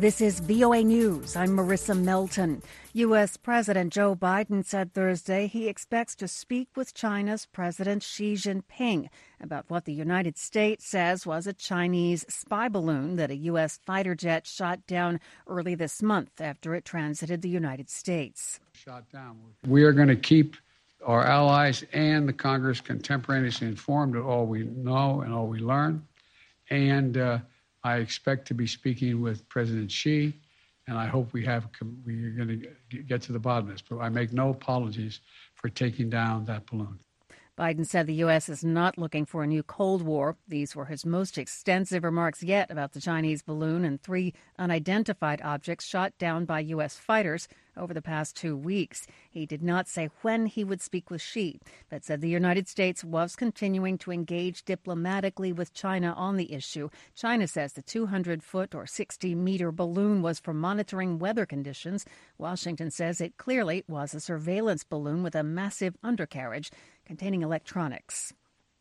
This is VOA News. I'm Marissa Melton. U.S. President Joe Biden said Thursday he expects to speak with China's President Xi Jinping about what the United States says was a Chinese spy balloon that a U.S. fighter jet shot down early this month after it transited the United States. We are going to keep our allies and the Congress contemporaneously informed of all we know and all we learn. And I expect to be speaking with President Xi, and I hope we are going to get to the bottom of this. But I make no apologies for taking down that balloon. Biden said the U.S. is not looking for a new Cold War. These were his most extensive remarks yet about the Chinese balloon and 3 unidentified objects shot down by U.S. fighters over the past 2 weeks. He did not say when he would speak with Xi, but said the United States was continuing to engage diplomatically with China on the issue. China says the 200-foot or 60-meter balloon was for monitoring weather conditions. Washington says it clearly was a surveillance balloon with a massive undercarriage containing electronics.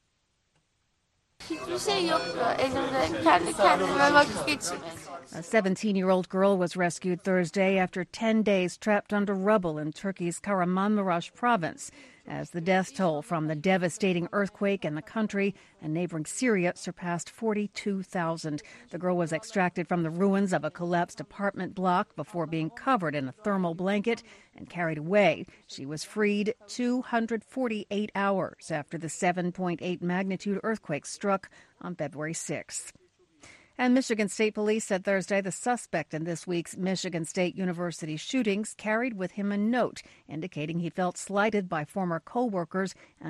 A 17-year-old girl was rescued Thursday after 10 days trapped under rubble in Turkey's Kahramanmaraş province, as the death toll from the devastating earthquake in the country and neighboring Syria surpassed 42,000. The girl was extracted from the ruins of a collapsed apartment block before being covered in a thermal blanket and carried away. She was freed 248 hours after the 7.8 magnitude earthquake struck on February 6th. And Michigan State Police said Thursday the suspect in this week's Michigan State University shootings carried with him a note indicating he felt slighted by former co-workers and